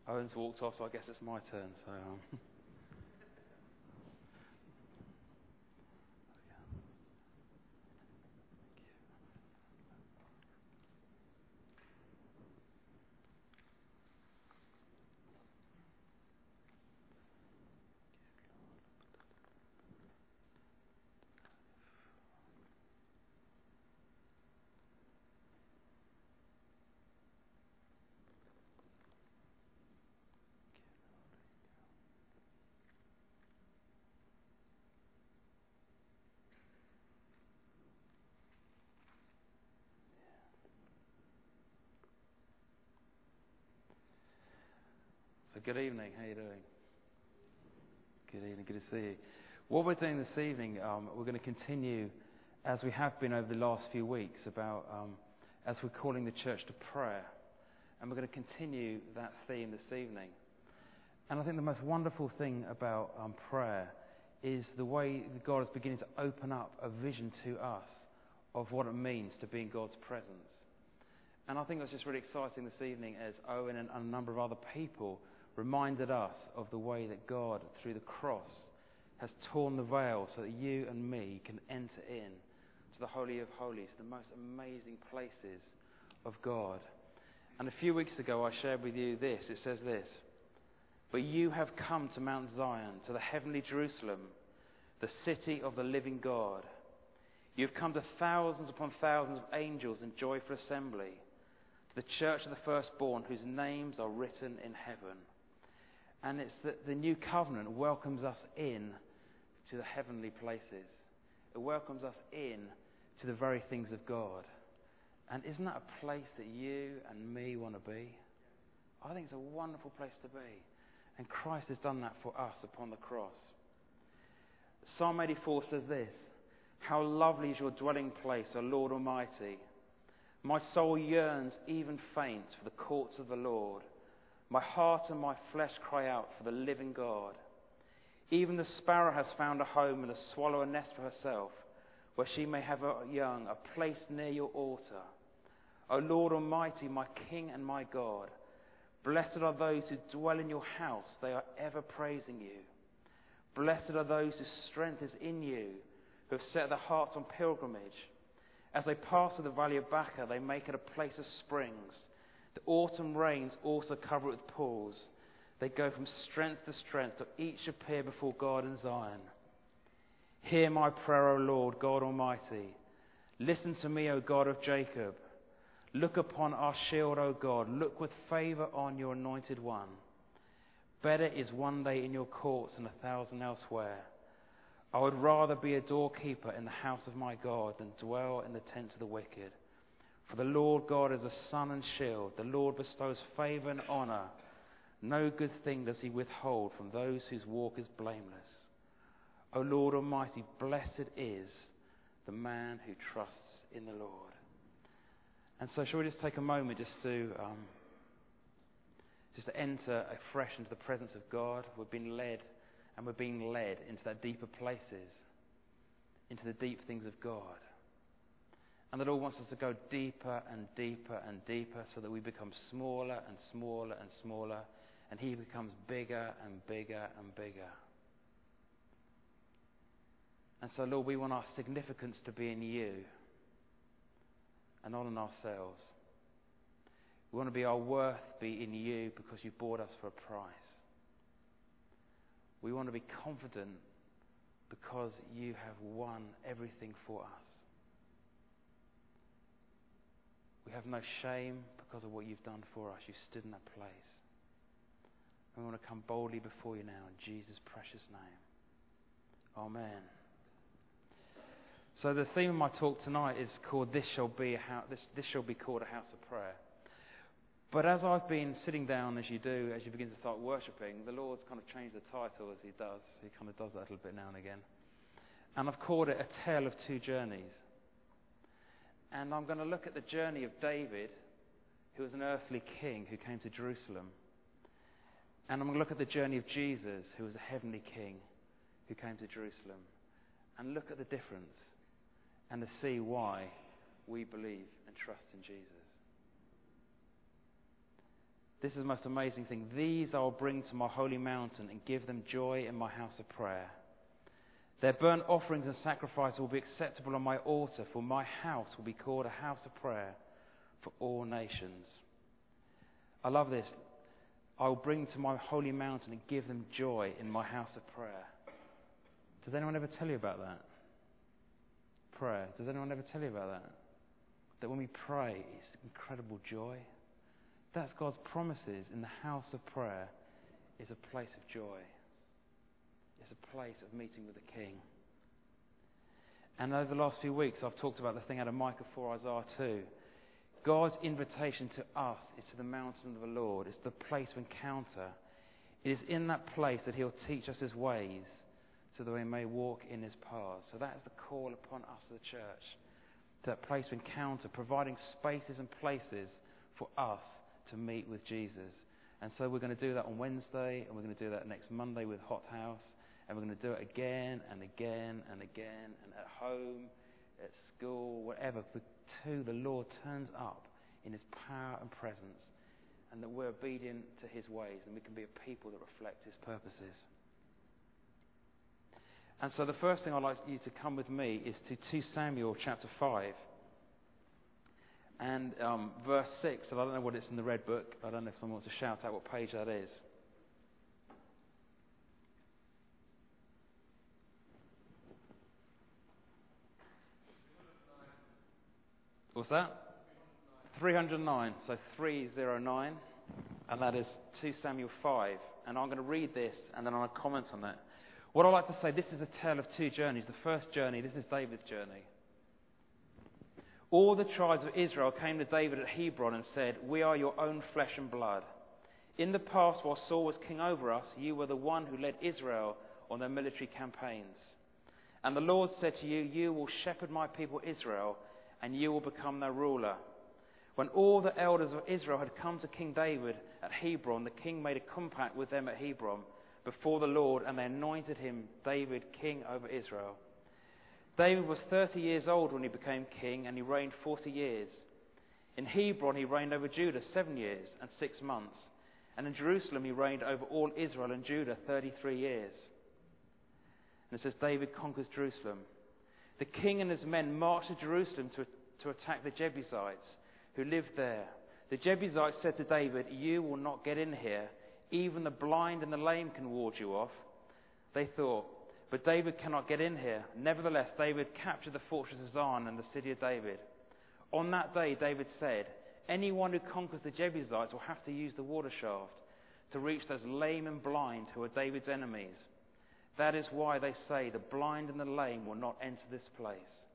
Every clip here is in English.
Owen's walked off, so I guess it's my turn. So. So good evening. How are you doing? Good evening. Good to see you. What we're doing this evening, we're going to continue, as we have been over the last few weeks, about as we're calling the church to prayer, and we're going to continue that theme this evening. And I think the most wonderful thing about prayer is the way that God is beginning to open up a vision to us of what it means to be in God's presence. And I think that's just really exciting this evening as Owen and a number of other people reminded us of the way that God, through the cross, has torn the veil so that you and me can enter in to the Holy of Holies, the most amazing places of God. And a few weeks ago I shared with you this. It says this: "But you have come to Mount Zion, to the heavenly Jerusalem, the city of the living God. You have come to thousands upon thousands of angels in joyful assembly, to the church of the firstborn whose names are written in heaven." And it's that the new covenant welcomes us in to the heavenly places. It welcomes us in to the very things of God. And isn't that a place that you and me want to be? I think it's a wonderful place to be. And Christ has done that for us upon the cross. Psalm 84 says this: "How lovely is your dwelling place, O Lord Almighty. My soul yearns, even faints, for the courts of the Lord. My heart and my flesh cry out for the living God. Even the sparrow has found a home, and the swallow a nest for herself, where she may have her young, a place near your altar. O Lord Almighty, my King and my God, blessed are those who dwell in your house. They are ever praising you. Blessed are those whose strength is in you, who have set their hearts on pilgrimage. As they pass through the valley of Baca, they make it a place of springs. The autumn rains also cover it with pools. They go from strength to strength, till each appear before God in Zion. Hear my prayer, O Lord, God Almighty. Listen to me, O God of Jacob. Look upon our shield, O God. Look with favour on your anointed one. Better is one day in your courts than 1,000 elsewhere. I would rather be a doorkeeper in the house of my God than dwell in the tents of the wicked. For the Lord God is a sun and shield. The Lord bestows favour and honour. No good thing does he withhold from those whose walk is blameless. O Lord Almighty, blessed is the man who trusts in the Lord." And so shall we just take a moment just to enter afresh into the presence of God. We've been led, and we're being led into that deeper places, into the deep things of God. And the Lord wants us to go deeper and deeper and deeper, so that we become smaller and smaller and smaller, and he becomes bigger and bigger and bigger. And so, Lord, we want our significance to be in you and not in ourselves. We want to be our worth be in you, because you bought us for a price. We want to be confident because you have won everything for us. We have no shame because of what you've done for us. You stood in that place. And we want to come boldly before you now in Jesus' precious name. Amen. So the theme of my talk tonight is called This Shall Be Called a House of Prayer. But as I've been sitting down, as you do, as you begin to start worshipping, the Lord's kind of changed the title as he does. He kind of does that a little bit now and again. And I've called it A Tale of Two Journeys. And I'm going to look at the journey of David, who was an earthly king who came to Jerusalem. And I'm going to look at the journey of Jesus, who was a heavenly king who came to Jerusalem. And look at the difference and to see why we believe and trust in Jesus. This is the most amazing thing. These I will bring to my holy mountain and give them joy in my house of prayer. Their burnt offerings and sacrifices will be acceptable on my altar, for my house will be called a house of prayer for all nations. I love this. I will bring to my holy mountain and give them joy in my house of prayer. Does anyone ever tell you about that? Prayer. Does anyone ever tell you about that? That when we pray, it's incredible joy. That's God's promises in the house of prayer is a place of joy. It's a place of meeting with the King. And over the last few weeks, I've talked about the thing out of Micah 4, Isaiah 2. God's invitation to us is to the mountain of the Lord. It's the place of encounter. It is in that place that he'll teach us his ways so that we may walk in his paths. So that is the call upon us as a church. To that place of encounter, providing spaces and places for us to meet with Jesus. And so we're going to do that on Wednesday, and we're going to do that next Monday with Hot House, and we're going to do it again and again and again, and at home, at school, whatever. Until the Lord turns up in his power and presence, and that we're obedient to his ways, and we can be a people that reflect his purposes. And so the first thing I'd like you to come with me is to 2 Samuel chapter 5 and verse 6. And I don't know what it's in the red book. I don't know if someone wants to shout out what page that is. What's that? 309. So 309. And that is 2 Samuel 5. And I'm going to read this and then I'll comment on that. What I'd like to say, this is a tale of two journeys. The first journey, this is David's journey. All the tribes of Israel came to David at Hebron and said, "We are your own flesh and blood. In the past, while Saul was king over us, you were the one who led Israel on their military campaigns. And the Lord said to you, you will shepherd my people Israel, and you will become their ruler." When all the elders of Israel had come to King David at Hebron, the king made a compact with them at Hebron before the Lord, and they anointed him, David, king over Israel. David was 30 years old when he became king, and he reigned 40 years. In Hebron he reigned over Judah 7 years and 6 months, and in Jerusalem he reigned over all Israel and Judah 33 years. And it says David conquers Jerusalem. The king and his men marched to Jerusalem to attack the Jebusites who lived there. The Jebusites said to David, "You will not get in here. Even the blind and the lame can ward you off." They thought, "But David cannot get in here." Nevertheless, David captured the fortress of Zion and the city of David. On that day, David said, "Anyone who conquers the Jebusites will have to use the water shaft to reach those lame and blind who are David's enemies. That is why they say the blind and the lame will not enter this place."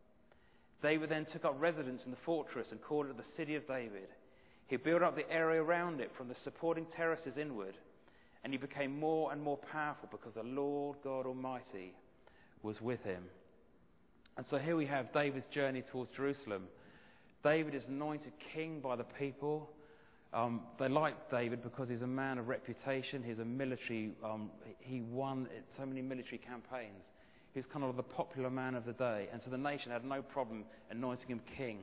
David then took up residence in the fortress and called it the city of David. He built up the area around it from the supporting terraces inward, and he became more and more powerful because the Lord God Almighty was with him. And so here we have David's journey towards Jerusalem. David is anointed king by the people. They like David because he's a man of reputation. He's a military, he won so many military campaigns. He was kind of the popular man of the day, and so the nation had no problem anointing him king.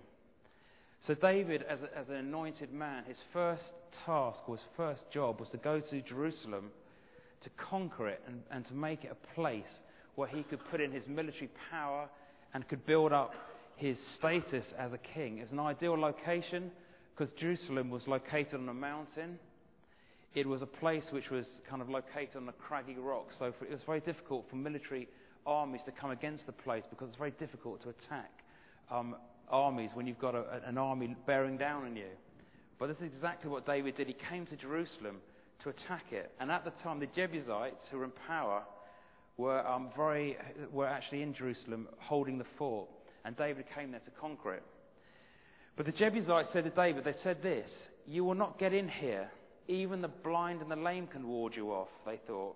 So David, as an anointed man, his first task or his first job was to go to Jerusalem to conquer it and to make it a place where he could put in his military power and could build up his status as a king. It's an ideal location because Jerusalem was located on a mountain. It was a place which was kind of located on a craggy rock, so it was very difficult for military armies to come against the place because it's very difficult to attack armies when you've got an army bearing down on you. But this is exactly what David did. He came to Jerusalem to attack it. And at the time, the Jebusites, who were in power, were actually in Jerusalem holding the fort. And David came there to conquer it. But the Jebusites said to David, they said this, "You will not get in here. Even the blind and the lame can ward you off," they thought.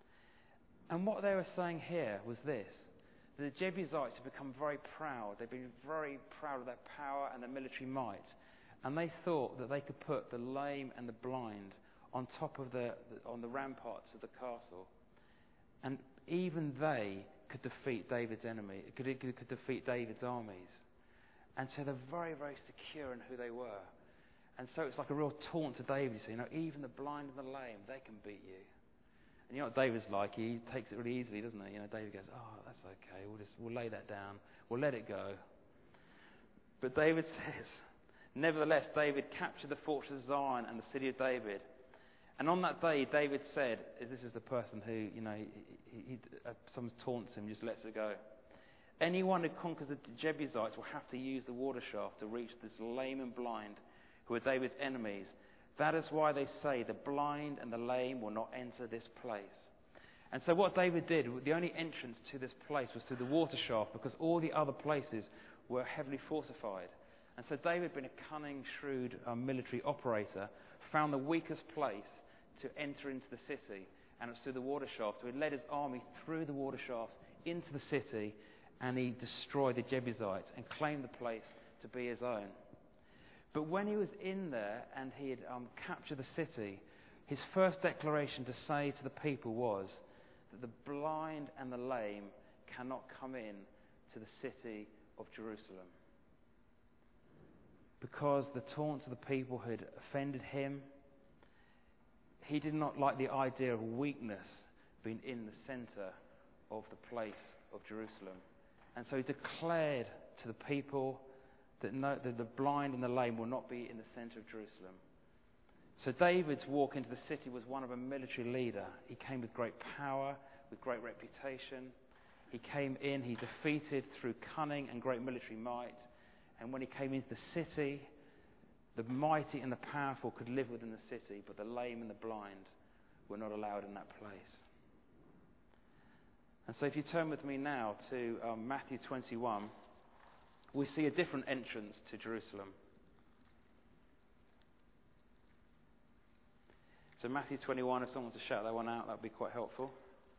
And what they were saying here was this. The Jebusites had become very proud. They'd been very proud of their power and their military might. And they thought that they could put the lame and the blind on top of on the ramparts of the castle. And even they could defeat David's enemy, could defeat David's armies. And so they're very, very secure in who they were. And so it's like a real taunt to David. So, even the blind and the lame, they can beat you. And you know what David's like? He takes it really easily, doesn't he? David goes, "Oh, that's okay. We'll lay that down. We'll let it go." But David says, "Nevertheless, David captured the fortress of Zion and the city of David. And on that day, David said," this is the person who, someone taunts him, just lets it go. "Anyone who conquers the Jebusites will have to use the water shaft to reach this lame and blind, who are David's enemies. That is why they say the blind and the lame will not enter this place." And so what David did, the only entrance to this place was through the water shaft, because all the other places were heavily fortified. And so David, being a cunning, shrewd military operator, found the weakest place to enter into the city, and it was through the water shaft. So he led his army through the water shaft into the city, and he destroyed the Jebusites and claimed the place to be his own. But when he was in there and he had captured the city, his first declaration to say to the people was that the blind and the lame cannot come in to the city of Jerusalem. Because the taunts of the people had offended him, he did not like the idea of weakness being in the centre of the place of Jerusalem. And so he declared to the people that the blind and the lame will not be in the centre of Jerusalem. So David's walk into the city was one of a military leader. He came with great power, with great reputation. He came in, he defeated through cunning and great military might. And when he came into the city, the mighty and the powerful could live within the city, but the lame and the blind were not allowed in that place. And so if you turn with me now to Matthew 21, we see a different entrance to Jerusalem. So Matthew 21, if someone wants to shout that one out, that would be quite helpful.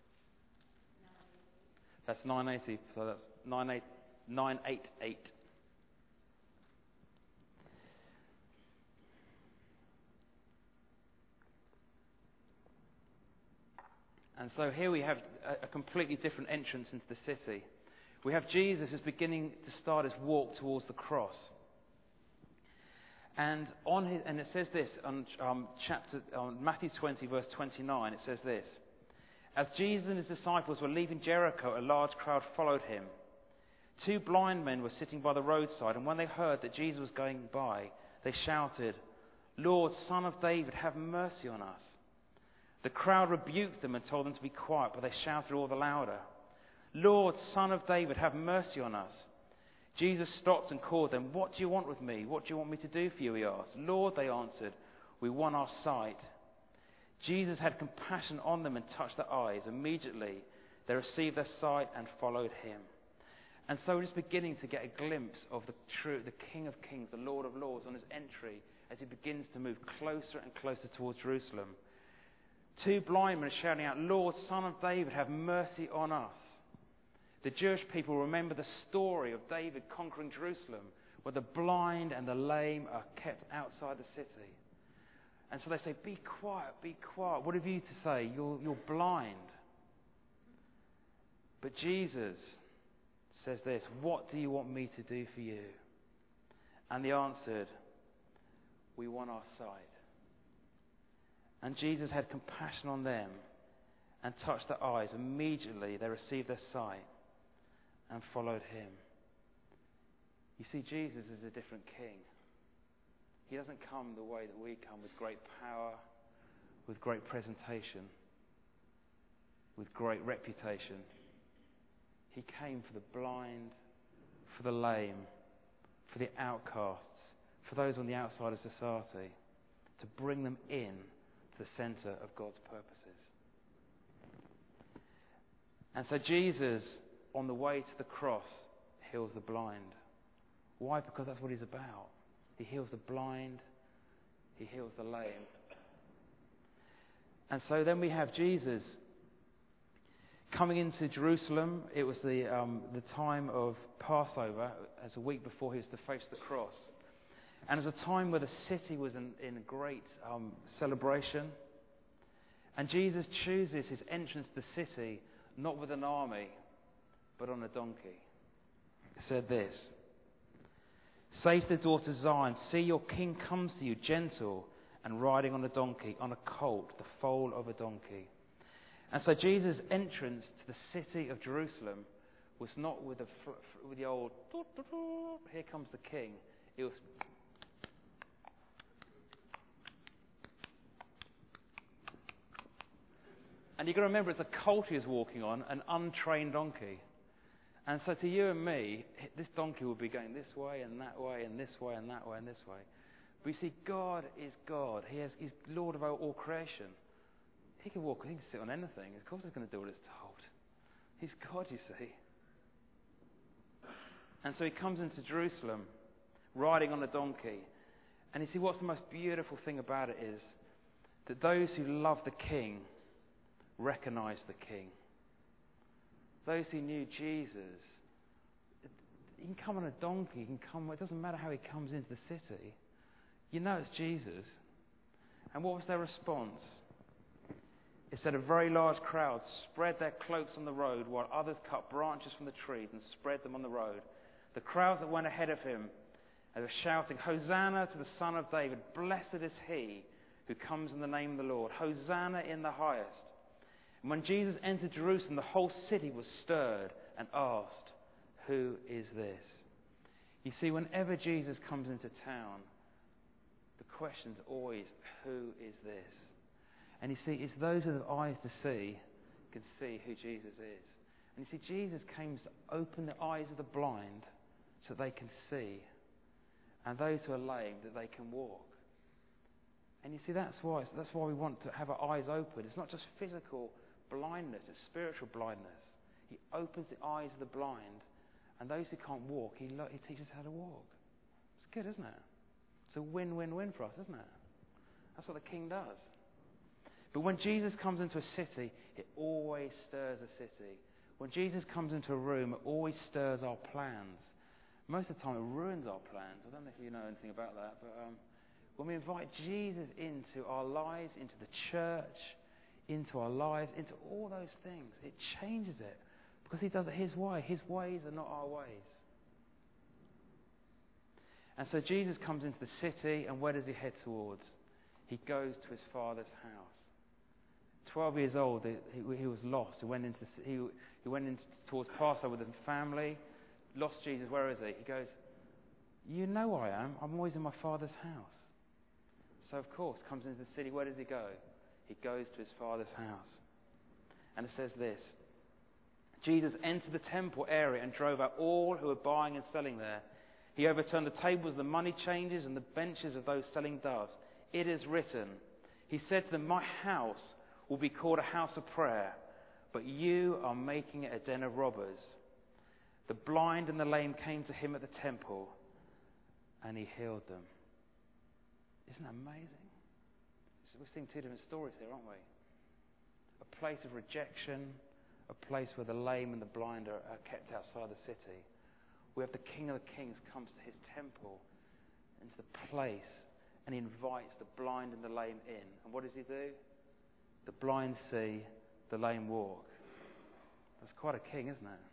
That's 980, so that's 988. And so here we have a completely different entrance into the city. We have Jesus who's beginning to start his walk towards the cross. And it says this on Matthew 20, verse 29, it says this: "As Jesus and his disciples were leaving Jericho, a large crowd followed him. 2 blind men were sitting by the roadside, and when they heard that Jesus was going by, they shouted, 'Lord, Son of David, have mercy on us.' The crowd rebuked them and told them to be quiet, but they shouted all the louder, 'Lord, Son of David, have mercy on us.' Jesus stopped and called them. 'What do you want with me? What do you want me to do for you?' he asked. 'Lord,' they answered, 'we want our sight.' Jesus had compassion on them and touched their eyes. Immediately they received their sight and followed him." And so we're just beginning to get a glimpse of the King of Kings, the Lord of Lords, on his entry as he begins to move closer and closer towards Jerusalem. 2 blind men are shouting out, "Lord, Son of David, have mercy on us." The Jewish people remember the story of David conquering Jerusalem, where the blind and the lame are kept outside the city. And so they say, "Be quiet, be quiet. What have you to say? You're blind." But Jesus says this: "What do you want me to do for you?" And they answered, "We want our sight." And Jesus had compassion on them and touched their eyes. Immediately they received their sight and followed him. You see, Jesus is a different king. He doesn't come the way that we come, with great power, with great presentation, with great reputation. He came for the blind, for the lame, for the outcasts, for those on the outside of society, to bring them in to the centre of God's purposes. And so Jesus, on the way to the cross, heals the blind. Why? Because that's what he's about. He heals the blind, he heals the lame. And so then we have Jesus coming into Jerusalem. It was the time of Passover, as a week before he was to face the cross. And it was a time where the city was in a great celebration. And Jesus chooses his entrance to the city not with an army, but on a donkey. It said this: Say to the daughter Zion, see your king comes to you, gentle and riding on a donkey, on a colt, the foal of a donkey. And so Jesus' entrance to the city of Jerusalem was not with the old, here comes the king. It was, and you've got to remember it's a colt he was walking on, an untrained donkey. And so to you and me, this donkey will be going this way and that way and this way and that way and this way. But you see, God is God. He's Lord of all creation. He can walk, he can sit on anything. Of course he's going to do what it's told. He's God, you see. And so he comes into Jerusalem riding on a donkey. And you see, what's the most beautiful thing about it is that those who love the king recognize the king. Those who knew Jesus, he can come on a donkey, he can come, it doesn't matter how he comes into the city. You know it's Jesus. And what was their response? It said a very large crowd spread their cloaks on the road while others cut branches from the trees and spread them on the road. The crowds that went ahead of him, they were shouting, Hosanna to the Son of David. Blessed is he who comes in the name of the Lord. Hosanna in the highest. And when Jesus entered Jerusalem, the whole city was stirred and asked, who is this? You see, whenever Jesus comes into town, the question's always, who is this? And you see, it's those who have eyes to see can see who Jesus is. And you see, Jesus came to open the eyes of the blind so they can see, and those who are lame that they can walk. And you see, that's why we want to have our eyes open. It's not just physical blindness, it's spiritual blindness. He opens the eyes of the blind, and those who can't walk, he teaches how to walk. It's good, isn't it? It's a win-win-win for us, isn't it? That's what the king does. But when Jesus comes into a city, it always stirs a city. When Jesus comes into a room, it always stirs our plans. Most of the time, it ruins our plans. I don't know if you know anything about that, but when we invite Jesus into our lives, into the church, into our lives, into all those things, it changes it. Because he does it his way. His ways are not our ways. And so Jesus comes into the city, and where does he head towards? He goes to his father's house. 12 years old, he was lost. He went into towards Passover with his family. Lost Jesus, where is he? He goes, you know I am. I'm always in my father's house. So of course, comes into the city. Where does he go? He goes to his father's house. And it says this. Jesus entered the temple area and drove out all who were buying and selling there. He overturned the tables of the money changers and the benches of those selling doves. It is written, he said to them, my house will be called a house of prayer, but you are making it a den of robbers. The blind and the lame came to him at the temple, and he healed them. Isn't that amazing? We're seeing two different stories here, aren't we? A place of rejection, a place where the lame and the blind are kept outside the city. We have the King of the Kings comes to his temple, into the place, and he invites the blind and the lame in. And what does he do? The blind see, the lame walk. That's quite a king, isn't it?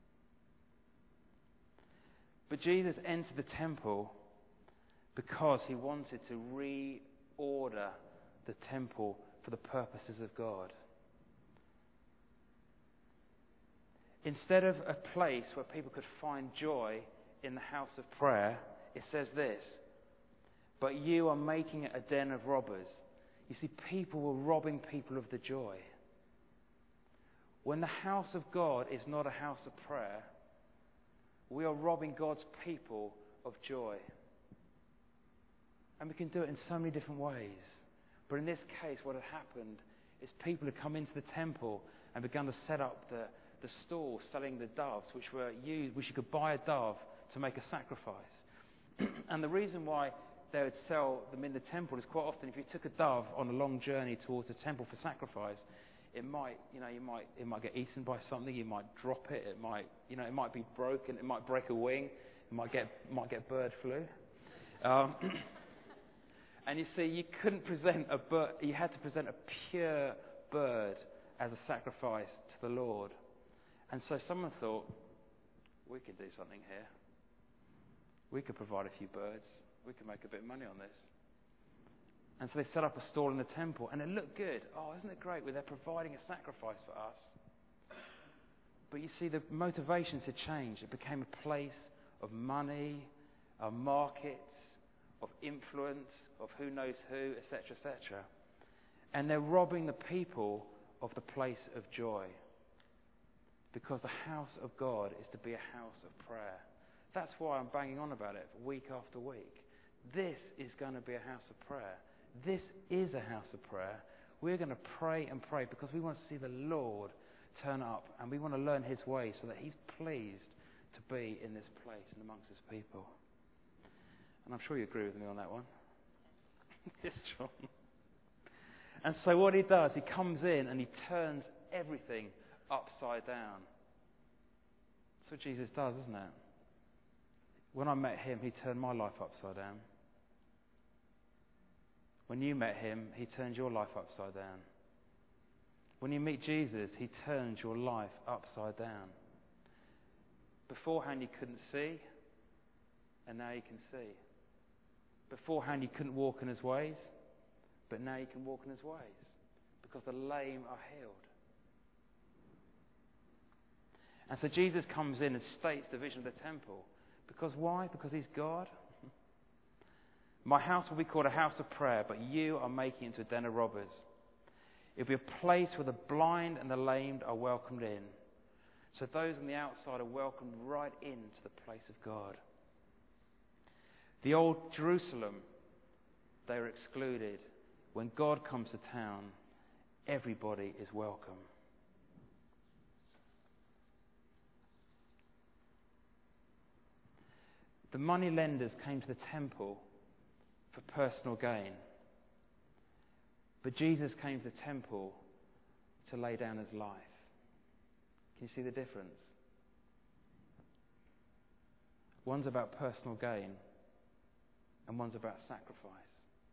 But Jesus entered the temple because he wanted to reorder the temple for the purposes of God. Instead of a place where people could find joy in the house of prayer, it says this, but you are making it a den of robbers. You see, people were robbing people of the joy. When the house of God is not a house of prayer, we are robbing God's people of joy. And we can do it in so many different ways. But in this case, what had happened is people had come into the temple and begun to set up the stall selling the doves, which were used, which you could buy a dove to make a sacrifice. And the reason why they would sell them in the temple is quite often if you took a dove on a long journey towards the temple for sacrifice, it might get eaten by something, you might drop it, it might be broken, it might break a wing, it might get bird flu. And you see, you couldn't present a bird, you had to present a pure bird as a sacrifice to the Lord. And so someone thought, we could do something here. We could provide a few birds. We could make a bit of money on this. And so they set up a stall in the temple, and it looked good. Oh, isn't it great? They're providing a sacrifice for us. But you see, the motivations had changed. It became a place of money, of markets, of influence, of who knows who, etc., etc. And they're robbing the people of the place of joy. Because the house of God is to be a house of prayer. That's why I'm banging on about it week after week. This is going to be a house of prayer. This is a house of prayer. We're going to pray and pray because we want to see the Lord turn up, and we want to learn his way so that he's pleased to be in this place and amongst his people. And I'm sure you agree with me on that one. Yes, John. And so what he does, he comes in and he turns everything upside down. That's what Jesus does, isn't it? When I met him, he turned my life upside down. When you met him, he turned your life upside down. When you meet Jesus, he turns your life upside down. Beforehand you couldn't see, and now you can see. Beforehand you couldn't walk in his ways, but now you can walk in his ways, because the lame are healed. And so Jesus comes in and states the vision of the temple. Because why? Because he's God. My house will be called a house of prayer, but you are making it into a den of robbers. It will be a place where the blind and the lamed are welcomed in. So those on the outside are welcomed right into the place of God. The old Jerusalem, they were excluded. When God comes to town, everybody is welcome. The money lenders came to the temple for personal gain. But Jesus came to the temple to lay down his life. Can you see the difference? One's about personal gain, and one's about sacrifice.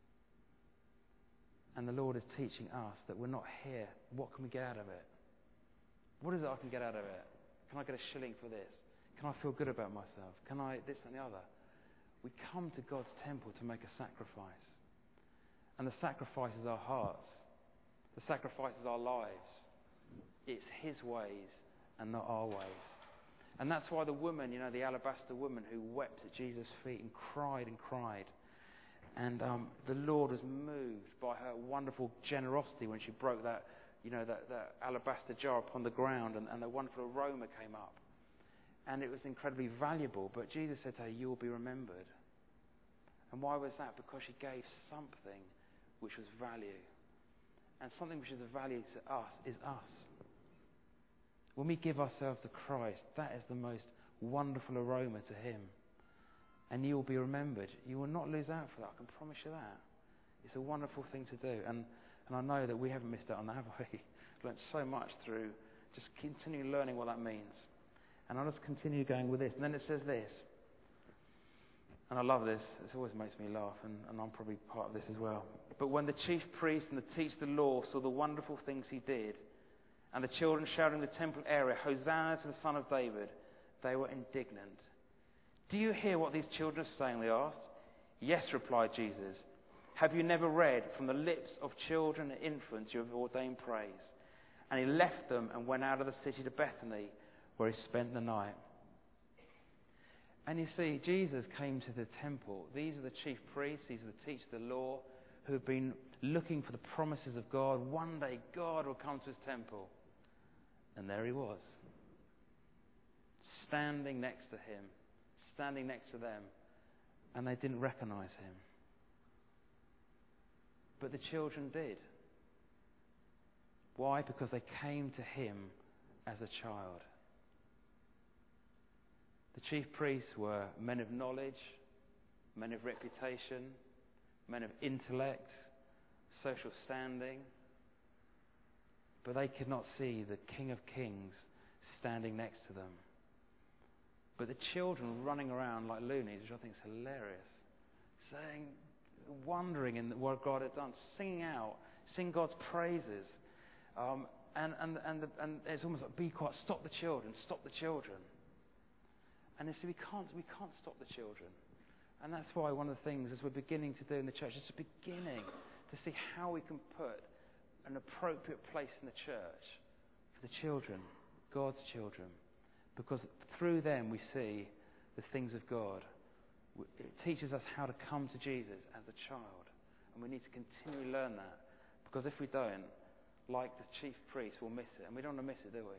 And the Lord is teaching us that we're not here. What can we get out of it? What is it I can get out of it? Can I get a shilling for this? Can I feel good about myself? Can I this and the other? We come to God's temple to make a sacrifice. And the sacrifice is our hearts. The sacrifice is our lives. It's his ways and not our ways. And that's why the woman, the alabaster woman who wept at Jesus' feet and cried and cried. And the Lord was moved by her wonderful generosity when she broke that alabaster jar upon the ground, and the wonderful aroma came up. And it was incredibly valuable. But Jesus said to her, you will be remembered. And why was that? Because she gave something which was value. And something which is of value to us is us. When we give ourselves to Christ, that is the most wonderful aroma to him. And you will be remembered. You will not lose out for that. I can promise you that. It's a wonderful thing to do. And I know that we haven't missed out on that, have we? Learned so much through just continuing learning what that means. And I'll just continue going with this. And then it says this. And I love this. It always makes me laugh. And I'm probably part of this as well. But when the chief priests and the teachers of the law saw the wonderful things he did, and the children shouting in the temple area, Hosanna to the Son of David, they were indignant. Do you hear what these children are saying? They asked. Yes, replied Jesus. Have you never read, from the lips of children and infants you have ordained praise? And he left them and went out of the city to Bethany, where he spent the night. And you see, Jesus came to the temple. These are the chief priests, these are the teachers of the law, who have been looking for the promises of God. One day God will come to his temple. And there he was, standing next to him, standing next to them, and they didn't recognize him. But the children did. Why? Because they came to him as a child. The chief priests were men of knowledge, men of reputation, men of intellect, social standing. But they could not see the King of Kings standing next to them. But the children running around like loonies, which I think is hilarious, wondering in what God had done, singing out, sing God's praises. And it's almost like, be quiet, stop the children. And you see, we can't stop the children. And that's why one of the things, as we're beginning to do in the church, is beginning to see how we can put an appropriate place in the church for the children, God's children. Because through them we see the things of God. It teaches us how to come to Jesus as a child. And we need to continually learn that. Because if we don't, like the chief priest, we'll miss it. And we don't want to miss it, do we?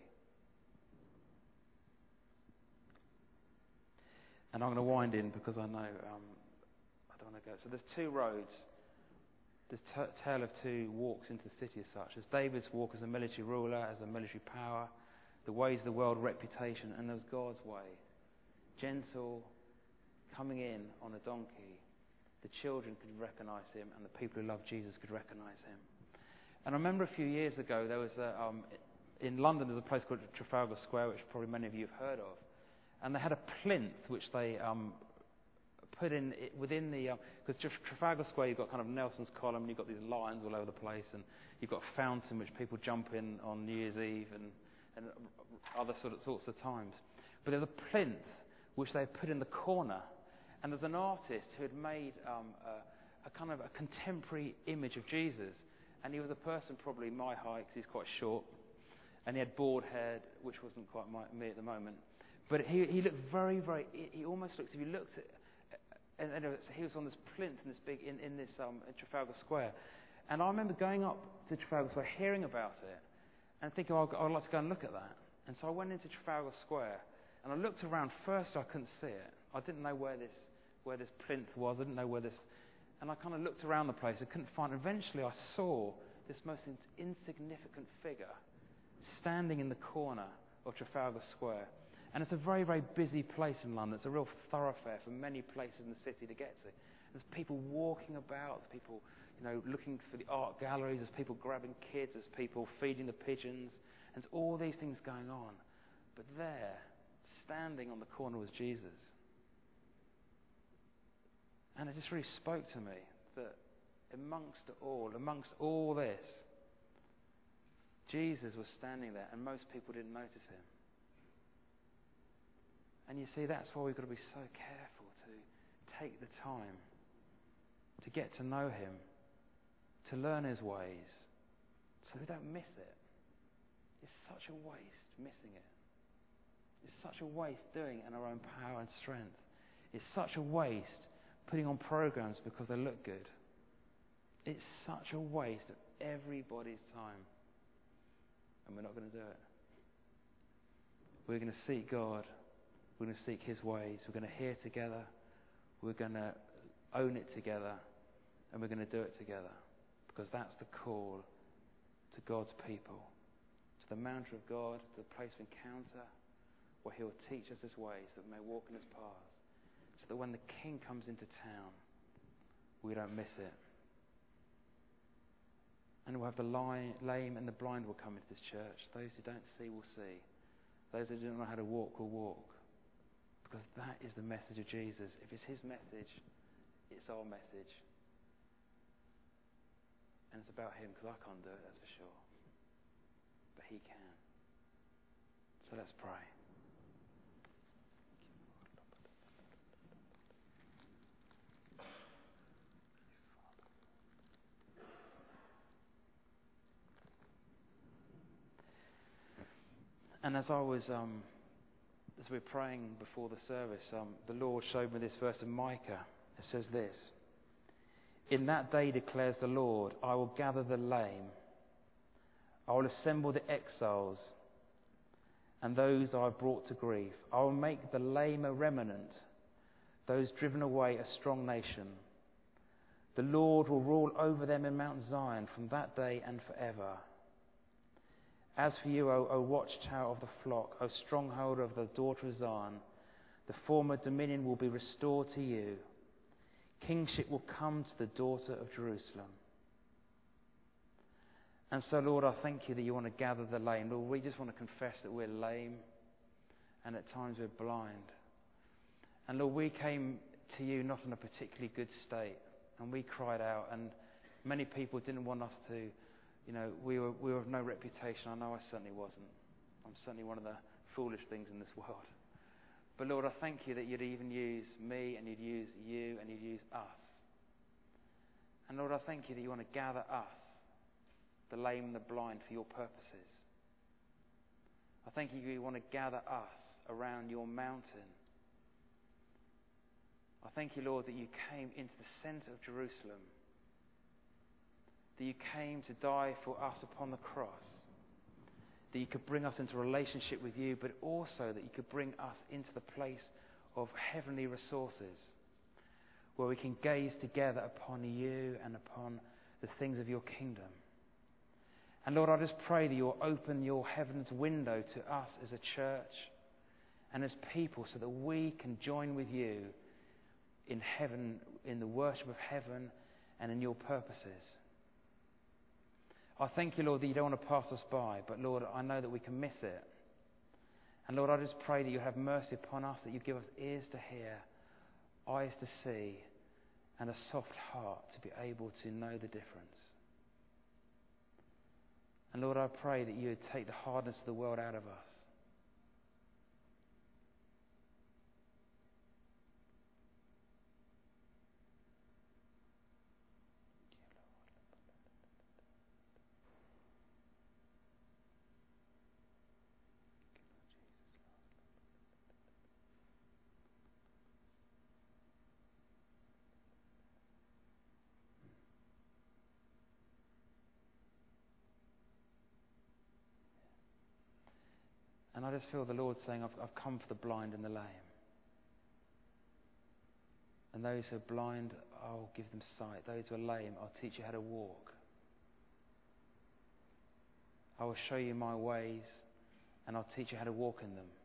And I'm going to wind in because I know I don't want to go. So there's two roads. The tale of two walks into the city as such. There's David's walk as a military ruler, as a military power. The ways of the world, reputation. And there's God's way. Gentle, coming in on a donkey. The children could recognise him and the people who love Jesus could recognise him. And I remember a few years ago there was in London there's a place called Trafalgar Square, which probably many of you have heard of. And they had a plinth which they put in within the... Because Trafalgar Square, you've got kind of Nelson's Column, and you've got these lions all over the place, and you've got a fountain which people jump in on New Year's Eve and other sorts of times. But there's a plinth which they put in the corner, and there's an artist who had made a kind of a contemporary image of Jesus. And he was a person probably my height, because he's quite short, and he had bald head, which wasn't quite me at the moment. But he looked very, very. He almost looked. If you looked at, and he was on this plinth in this big in Trafalgar Square, and I remember going up to Trafalgar Square, hearing about it, and thinking, oh, I'd like to go and look at that. And so I went into Trafalgar Square, and I looked around. First, I couldn't see it. I didn't know where this plinth was. I didn't know where this. And I kind of looked around the place. I couldn't find it. Eventually, I saw this most insignificant figure standing in the corner of Trafalgar Square. And it's a very, very busy place in London. It's a real thoroughfare for many places in the city to get to. There's people walking about. There's people, looking for the art galleries. There's people grabbing kids. There's people feeding the pigeons. And there's all these things going on. But there, standing on the corner, was Jesus. And it just really spoke to me that amongst all this, Jesus was standing there, and most people didn't notice him. And you see, that's why we've got to be so careful to take the time to get to know him, to learn his ways, so we don't miss it. It's such a waste missing it. It's such a waste doing it in our own power and strength. It's such a waste putting on programs because they look good. It's such a waste of everybody's time. And we're not going to do it. We're going to seek God. We're going to seek his ways. We're going to hear together. We're going to own it together. And we're going to do it together. Because that's the call to God's people. To the mountain of God, to the place of encounter, where he will teach us his ways, that we may walk in his paths. So that when the King comes into town, we don't miss it. And we'll have the lame and the blind will come into this church. Those who don't see will see. Those who don't know how to walk will walk. Because that is the message of Jesus. If it's his message, it's our message. And it's about him, because I can't do it, that's for sure. But he can. So let's pray. And as we're praying before the service, the Lord showed me this verse in Micah. It says this: "In that day, declares the Lord, I will gather the lame, I will assemble the exiles, and those I have brought to grief. I will make the lame a remnant, those driven away a strong nation. The Lord will rule over them in Mount Zion from that day and forever. As for you, O watchtower of the flock, O stronghold of the daughter of Zion, the former dominion will be restored to you. Kingship will come to the daughter of Jerusalem." And so, Lord, I thank you that you want to gather the lame. Lord, we just want to confess that we're lame and at times we're blind. And Lord, we came to you not in a particularly good state, and we cried out, and many people didn't want us to. We were of no reputation. I know I certainly wasn't. I'm certainly one of the foolish things in this world. But Lord, I thank you that you'd even use me, and you'd use you, and you'd use us. And Lord, I thank you that you want to gather us, the lame and the blind, for your purposes. I thank you that you want to gather us around your mountain. I thank you, Lord, that you came into the centre of Jerusalem, that you came to die for us upon the cross, that you could bring us into a relationship with you, but also that you could bring us into the place of heavenly resources, where we can gaze together upon you and upon the things of your kingdom. And Lord, I just pray that you'll open your heaven's window to us as a church and as people, so that we can join with you in heaven, in the worship of heaven and in your purposes. I thank you, Lord, that you don't want to pass us by, but Lord, I know that we can miss it. And Lord, I just pray that you have mercy upon us, that you give us ears to hear, eyes to see, and a soft heart to be able to know the difference. And Lord, I pray that you would take the hardness of the world out of us. And I just feel the Lord saying, I've come for the blind and the lame. And those who are blind, I'll give them sight. Those who are lame, I'll teach you how to walk. I will show you my ways, and I'll teach you how to walk in them.